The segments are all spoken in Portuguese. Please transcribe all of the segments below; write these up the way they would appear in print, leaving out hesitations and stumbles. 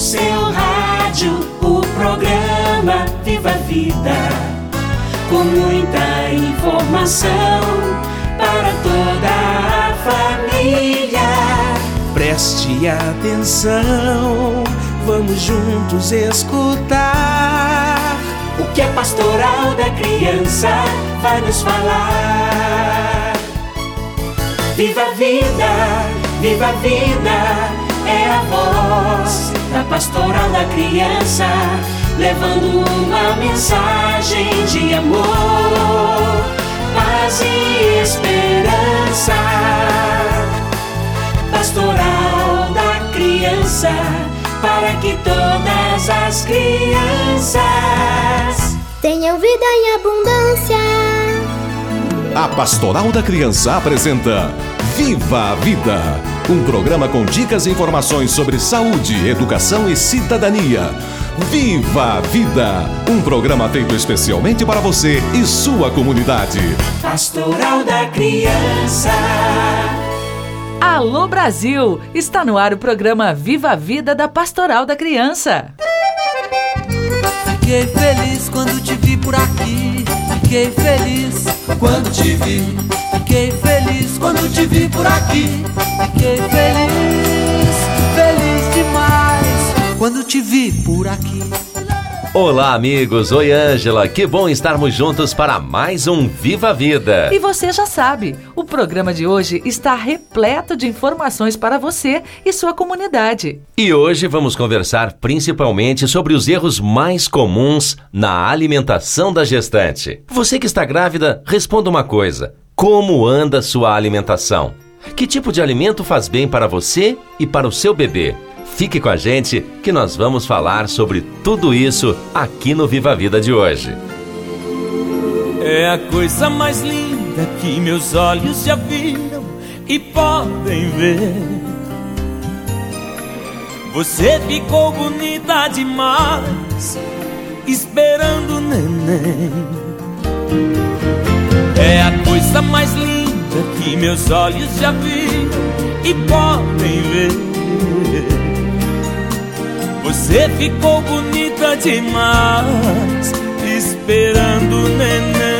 seu rádio, o programa Viva a Vida, com muita informação para toda a família. Preste atenção, vamos juntos escutar o que a Pastoral da Criança vai nos falar. Viva a vida, viva a vida, é a voz da Pastoral da Criança, levando uma mensagem de amor, paz e esperança. Pastoral da Criança, para que todas as crianças tenham vida em abundância. A Pastoral da Criança apresenta Viva a Vida, um programa com dicas e informações sobre saúde, educação e cidadania. Viva a Vida, um programa feito especialmente para você e sua comunidade. Pastoral da Criança. Alô Brasil! Está no ar o programa Viva a Vida da Pastoral da Criança. Fiquei feliz quando te vi por aqui. Fiquei feliz quando te vi. Fiquei feliz quando te vi por aqui. Fiquei feliz, feliz demais quando te vi por aqui. Olá, amigos. Oi, Ângela. Que bom estarmos juntos para mais um Viva a Vida. E você já sabe, o programa de hoje está repleto de informações para você e sua comunidade. E hoje vamos conversar principalmente sobre os erros mais comuns na alimentação da gestante. Você que está grávida, responda uma coisa. Como anda sua alimentação? Que tipo de alimento faz bem para você e para o seu bebê? Fique com a gente que nós vamos falar sobre tudo isso aqui no Viva a Vida de hoje. É a coisa mais linda que meus olhos já viram e podem ver. Você ficou bonita demais, esperando o neném. É a coisa mais linda que meus olhos já viram e podem ver. Você ficou bonita demais, esperando o neném.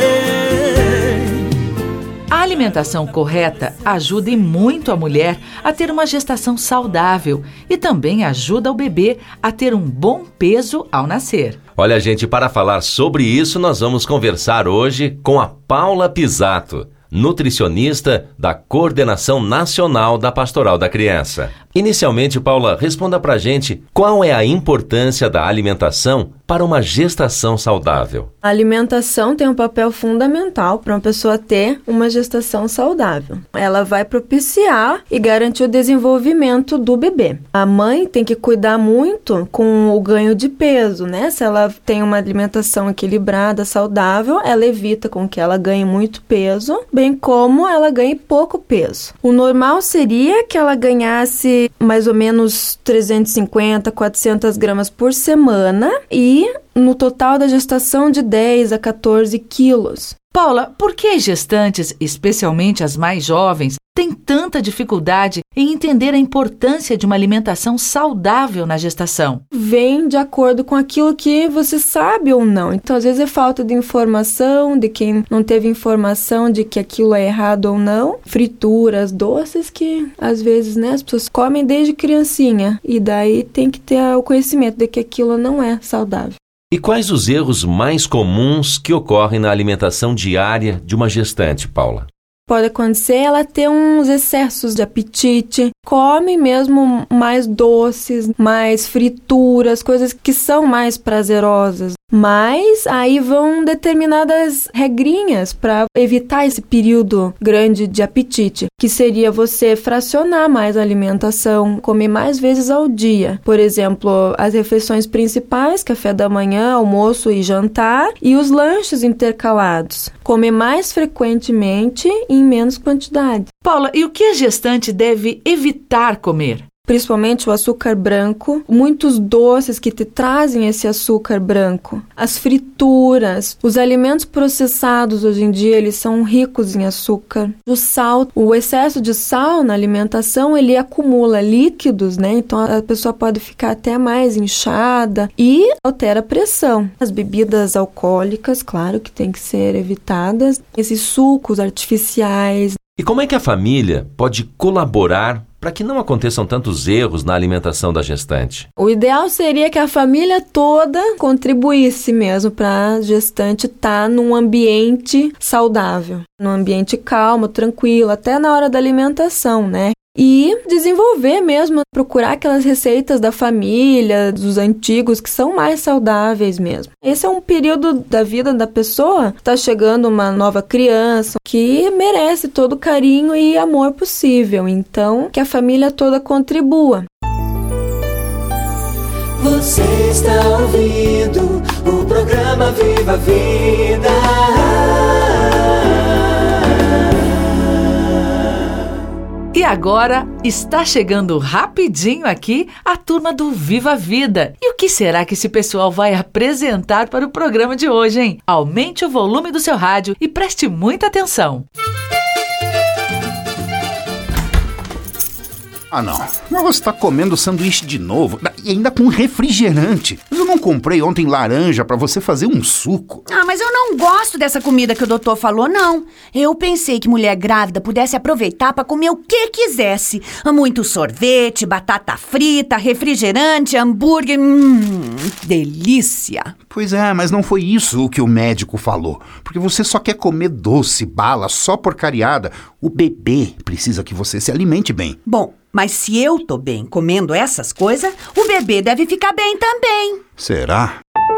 A alimentação correta ajuda e muito a mulher a ter uma gestação saudável e também ajuda o bebê a ter um bom peso ao nascer. Olha, gente, para falar sobre isso, nós vamos conversar hoje com a Paula Pisato, nutricionista da Coordenação Nacional da Pastoral da Criança. Inicialmente, Paula, responda pra gente qual é a importância da alimentação para uma gestação saudável. A alimentação tem um papel fundamental para uma pessoa ter uma gestação saudável. Ela vai propiciar e garantir o desenvolvimento do bebê. A mãe tem que cuidar muito com o ganho de peso, né? Se ela tem uma alimentação equilibrada, saudável, ela evita com que ela ganhe muito peso, bem como ela ganhe pouco peso. O normal seria que ela ganhasse mais ou menos 350, 400 gramas por semana e no total da gestação de 10 a 14 quilos. Paula, por que as gestantes, especialmente as mais jovens, têm tanta dificuldade em entender a importância de uma alimentação saudável na gestação? Vem de acordo com aquilo que você sabe ou não. Então, às vezes é falta de informação, de quem não teve informação de que aquilo é errado ou não. Frituras, doces que, às vezes, né, as pessoas comem desde criancinha. E daí tem que ter o conhecimento de que aquilo não é saudável. E quais os erros mais comuns que ocorrem na alimentação diária de uma gestante, Paula? Pode acontecer ela ter uns excessos de apetite, come mesmo mais doces, mais frituras, coisas que são mais prazerosas. Mas aí vão determinadas regrinhas para evitar esse período grande de apetite, que seria você fracionar mais a alimentação, comer mais vezes ao dia. Por exemplo, as refeições principais, café da manhã, almoço e jantar, e os lanches intercalados. Comer mais frequentemente e em menos quantidade. Paula, e o que a gestante deve evitar comer? principalmente o açúcar branco, muitos doces que te trazem esse açúcar branco, as frituras, os alimentos processados hoje em dia, eles são ricos em açúcar. O sal, o excesso de sal na alimentação, ele acumula líquidos, né? Então a pessoa pode ficar até mais inchada e altera a pressão. As bebidas alcoólicas, claro que tem que ser evitadas. Esses sucos artificiais. E como é que a família pode colaborar para que não aconteçam tantos erros na alimentação da gestante? O ideal seria que a família toda contribuísse mesmo para a gestante estar num ambiente saudável, num ambiente calmo, tranquilo, até na hora da alimentação, né? E desenvolver mesmo, procurar aquelas receitas da família, dos antigos, que são mais saudáveis mesmo. Esse é um período da vida da pessoa, está chegando uma nova criança que merece todo o carinho e amor possível. Então, que a família toda contribua. Você está ouvindo o programa Viva a Vida. E agora está chegando rapidinho aqui a turma do Viva a Vida. E o que será que esse pessoal vai apresentar para o programa de hoje, hein? Aumente o volume do seu rádio e preste muita atenção. Ah, não. Mas você tá comendo sanduíche de novo. E ainda com refrigerante. Eu não comprei ontem laranja pra você fazer um suco. Ah, mas eu não gosto dessa comida que o doutor falou, não. Eu pensei que mulher grávida pudesse aproveitar pra comer o que quisesse. Muito sorvete, batata frita, refrigerante, hambúrguer. Delícia. Pois é, mas não foi isso o que o médico falou. Porque você só quer comer doce, bala, só porcariada. O bebê precisa que você se alimente bem. Bom, mas se eu tô bem comendo essas coisas, o bebê deve ficar bem também. Será?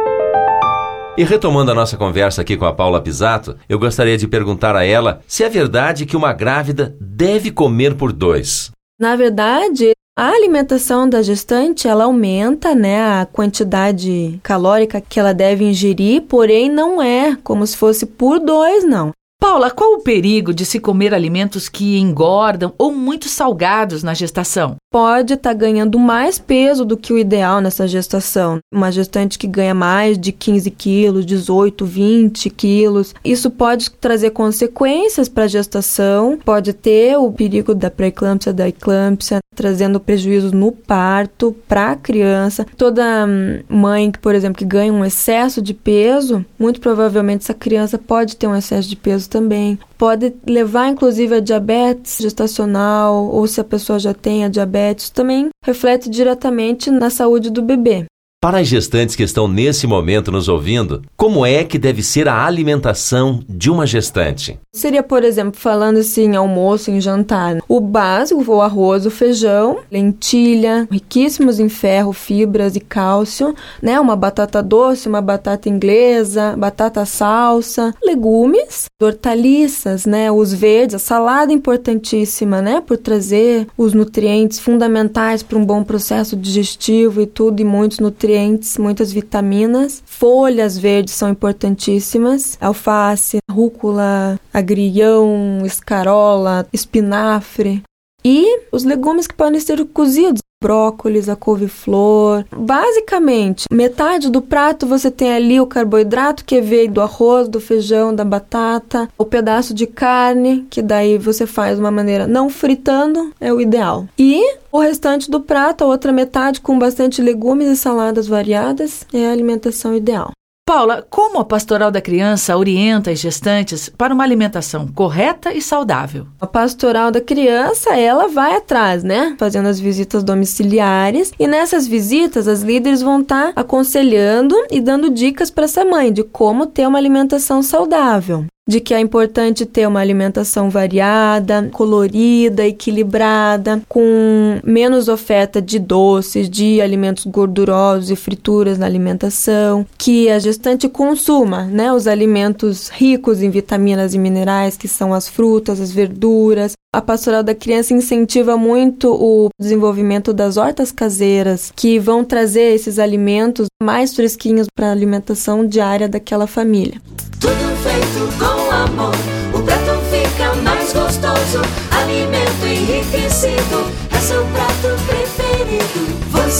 E retomando a nossa conversa aqui com a Paula Pisato, eu gostaria de perguntar a ela se é verdade que uma grávida deve comer por 2. Na verdade, a alimentação da gestante, ela aumenta, né, a quantidade calórica que ela deve ingerir, porém não é como se fosse por 2, não. Paula, qual o perigo de se comer alimentos que engordam ou muito salgados na gestação? Pode estar ganhando mais peso do que o ideal nessa gestação. Uma gestante que ganha mais de 15 quilos, 18, 20 quilos. Isso pode trazer consequências para a gestação. Pode ter o perigo da pré-eclâmpsia, da eclâmpsia, trazendo prejuízos no parto para a criança. Toda mãe, por exemplo, que ganha um excesso de peso, muito provavelmente essa criança pode ter um excesso de peso também. Pode levar, inclusive, a diabetes gestacional, ou se a pessoa já tem a diabetes, também reflete diretamente na saúde do bebê. Para as gestantes que estão nesse momento nos ouvindo, como é que deve ser a alimentação de uma gestante? Seria, por exemplo, falando assim, em almoço, em jantar. O básico, o arroz, o feijão, lentilha, riquíssimos em ferro, fibras e cálcio, né? Uma batata doce, uma batata inglesa, batata salsa, legumes, hortaliças, né? Os verdes, a salada importantíssima, né? Por trazer os nutrientes fundamentais para um bom processo digestivo e tudo, e muitos nutrientes, muitas vitaminas. Folhas verdes são importantíssimas. Alface, rúcula, agrião, escarola, espinafre. E os legumes que podem ser cozidos. Brócolis, a couve-flor. Basicamente, metade do prato você tem ali o carboidrato que veio do arroz, do feijão, da batata, o pedaço de carne, que daí você faz de uma maneira não fritando, é o ideal. E o restante do prato, a outra metade com bastante legumes e saladas variadas, é a alimentação ideal. Paula, como a Pastoral da Criança orienta as gestantes para uma alimentação correta e saudável? A Pastoral da Criança, ela vai atrás, né? Fazendo as visitas domiciliares. E nessas visitas, as líderes vão estar aconselhando e dando dicas para essa mãe de como ter uma alimentação saudável. De que é importante ter uma alimentação variada, colorida, equilibrada, com menos oferta de doces, de alimentos gordurosos e frituras na alimentação, que a gestante consuma, né, os alimentos ricos em vitaminas e minerais, que são as frutas, as verduras. A Pastoral da Criança incentiva muito o desenvolvimento das hortas caseiras, que vão trazer esses alimentos mais fresquinhos para a alimentação diária daquela família. Tudo feito com amor, o prato fica mais gostoso. Alimento enriquecido é seu prato preferido.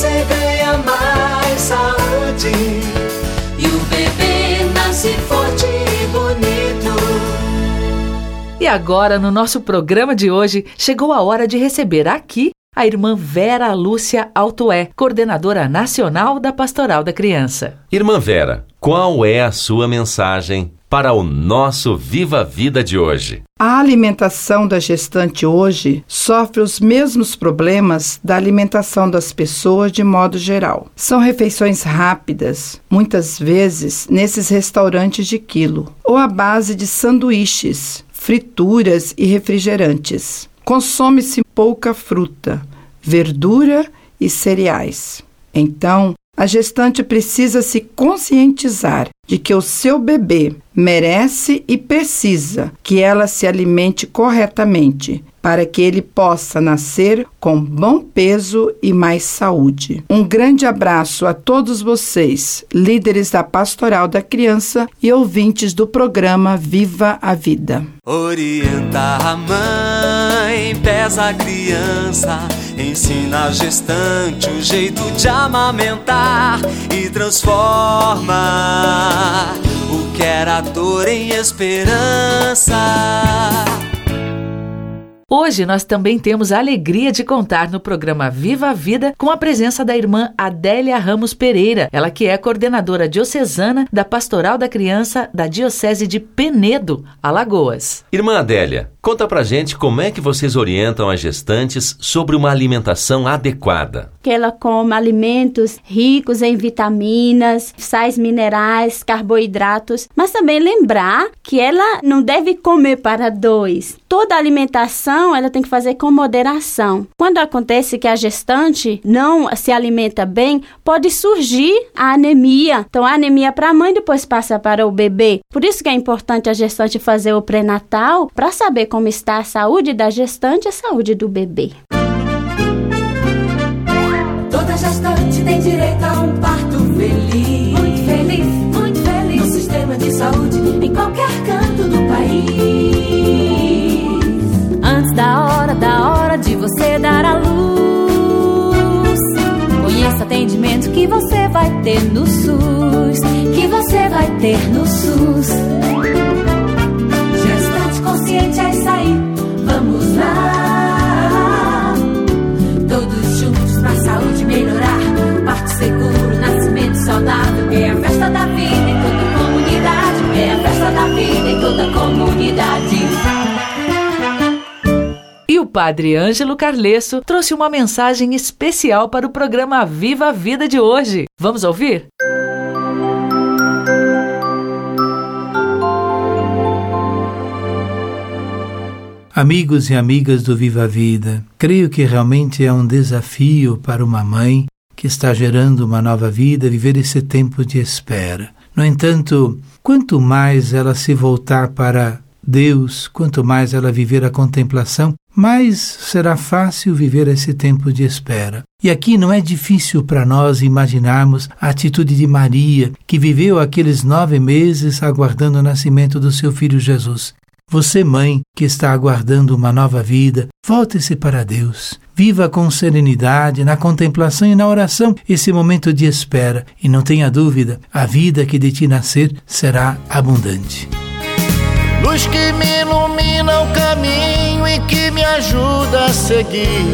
você ganha mais saúde. E o bebê nasce forte e bonito. E agora, no nosso programa de hoje, chegou a hora de receber aqui a irmã Vera Lúcia Altoé, coordenadora nacional da Pastoral da Criança. Irmã Vera, qual é a sua mensagem para o nosso Viva a Vida de hoje? A alimentação da gestante hoje sofre os mesmos problemas da alimentação das pessoas de modo geral. São refeições rápidas, muitas vezes nesses restaurantes de quilo, ou à base de sanduíches, frituras e refrigerantes. Consome-se pouca fruta, verdura e cereais. Então, a gestante precisa se conscientizar de que o seu bebê merece e precisa que ela se alimente corretamente para que ele possa nascer com bom peso e mais saúde. Um grande abraço a todos vocês, líderes da Pastoral da Criança e ouvintes do programa Viva a Vida. Orienta a mãe, pesa a criança, ensina a gestante o jeito de amamentar e transforma o que era dor em esperança. Hoje nós também temos a alegria de contar no programa Viva a Vida com a presença da irmã Adélia Ramos Pereira, ela que é coordenadora diocesana da Pastoral da Criança da Diocese de Penedo, Alagoas. Irmã Adélia, conta pra gente como é que vocês orientam as gestantes sobre uma alimentação adequada. Que ela coma alimentos ricos em vitaminas, sais minerais, carboidratos, mas também lembrar que ela não deve comer para dois. Toda alimentação ela tem que fazer com moderação. Quando acontece que a gestante não se alimenta bem, pode surgir a anemia. Então a anemia para a mãe depois passa para o bebê. Por isso que é importante a gestante fazer o pré-natal para saber como está a saúde da gestante e a saúde do bebê. Toda gestante tem direito a um parto feliz. Muito feliz, muito feliz. No sistema de saúde, em qualquer canto do país. Antes da hora de você dar a luz, conheça o atendimento que você vai ter no SUS. Que você vai ter no SUS. Gestante consciente é isso aí. Vamos lá. Todos juntos pra saúde melhorar. Parto seguro, nascimento saudável. É a festa da vida em toda a comunidade. É a festa da vida em toda a comunidade. E o padre Ângelo Carlesso trouxe uma mensagem especial para o programa Viva a Vida de hoje. Vamos ouvir? Amigos e amigas do Viva a Vida, creio que realmente é um desafio para uma mãe que está gerando uma nova vida viver esse tempo de espera. No entanto, quanto mais ela se voltar para Deus, quanto mais ela viver a contemplação, mais será fácil viver esse tempo de espera. E aqui não é difícil para nós imaginarmos a atitude de Maria, que viveu aqueles 9 meses aguardando o nascimento do seu filho Jesus. Você, mãe, que está aguardando uma nova vida, volte-se para Deus. Viva com serenidade, na contemplação e na oração, esse momento de espera. E não tenha dúvida, a vida que de ti nascer será abundante. Luz que me ilumina o caminho e que me ajuda a seguir.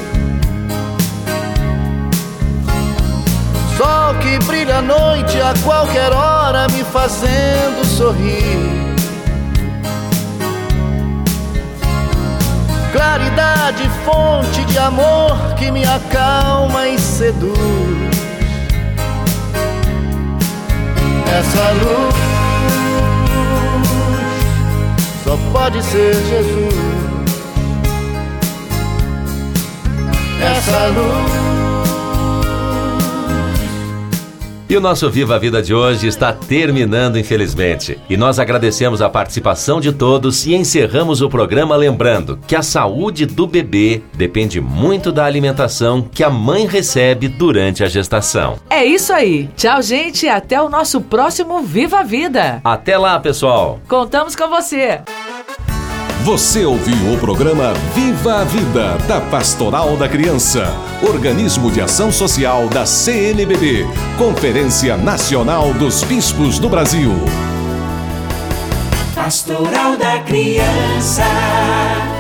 Sol que brilha à noite a qualquer hora me fazendo sorrir. Claridade, fonte de amor que me acalma e seduz. Essa luz só pode ser Jesus. Essa luz. E o nosso Viva a Vida de hoje está terminando, infelizmente. E nós agradecemos a participação de todos e encerramos o programa lembrando que a saúde do bebê depende muito da alimentação que a mãe recebe durante a gestação. É isso aí. Tchau, gente, e até o nosso próximo Viva a Vida. Até lá, pessoal. Contamos com você. Você ouviu o programa Viva a Vida, da Pastoral da Criança, organismo de ação social da CNBB, Conferência Nacional dos Bispos do Brasil. Pastoral da Criança.